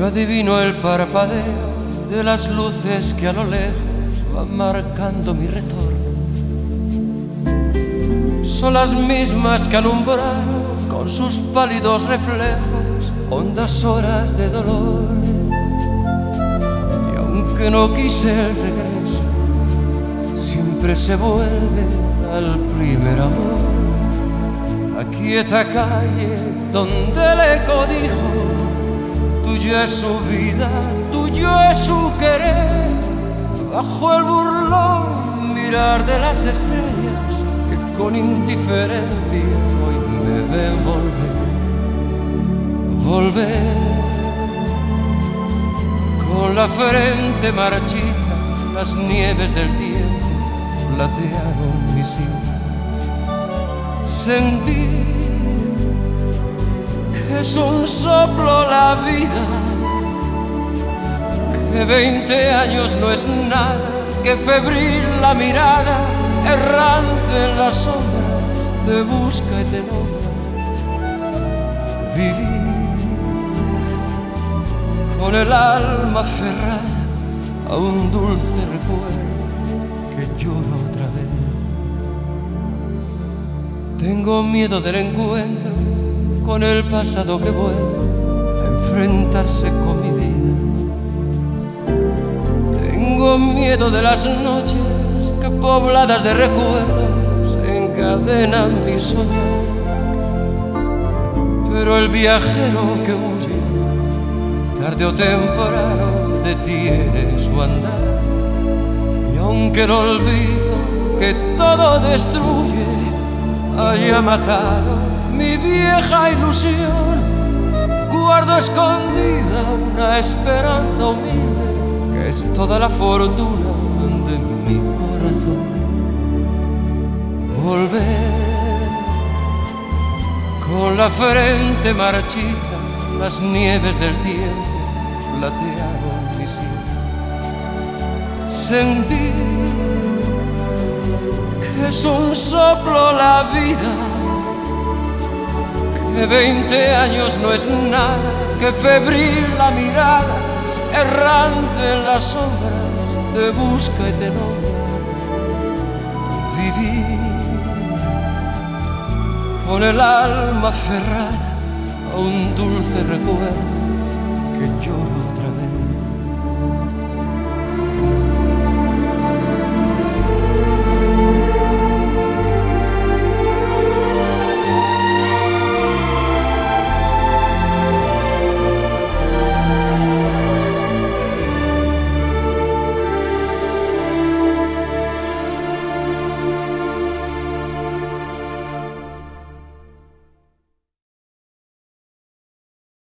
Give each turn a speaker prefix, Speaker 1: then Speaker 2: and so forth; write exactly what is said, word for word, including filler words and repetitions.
Speaker 1: Yo adivino el parpadeo de las luces que a lo lejos van marcando mi retorno. Son las mismas que alumbraron con sus pálidos reflejos hondas horas de dolor. Y aunque no quise el regreso, siempre se vuelve al primer amor. La quieta calle donde el eco dijo: tuyo es su vida, tuyo es su querer. Bajo el burlón mirar de las estrellas que con indiferencia hoy me ven volver, volver. Con la frente marchita, las nieves del tiempo platearon mi sien. Sentí que es un soplo la vida, que veinte años no es nada, que febril la mirada, errante en las sombras, te busca y te nombra. Vivir con el alma aferrada a un dulce recuerdo que lloro otra vez. Tengo miedo del encuentro con el pasado que vuelve a enfrentarse con mi vida. Tengo miedo de las noches que pobladas de recuerdos encadenan mi soñar. Pero el viajero que huye, tarde o temprano detiene su andar. Y aunque el olvido que todo destruye haya matado mi vieja ilusión, guardo escondida una esperanza humilde que es toda la fortuna de mi corazón. Volver con la frente marchita, las nieves del tiempo platearon mi sien. Sentir que es un soplo la vida, que veinte años no es nada, que febril la mirada, errante en las sombras, te busca y te nombra. Vivir con el alma aferrada a un dulce recuerdo que lloro otra vez.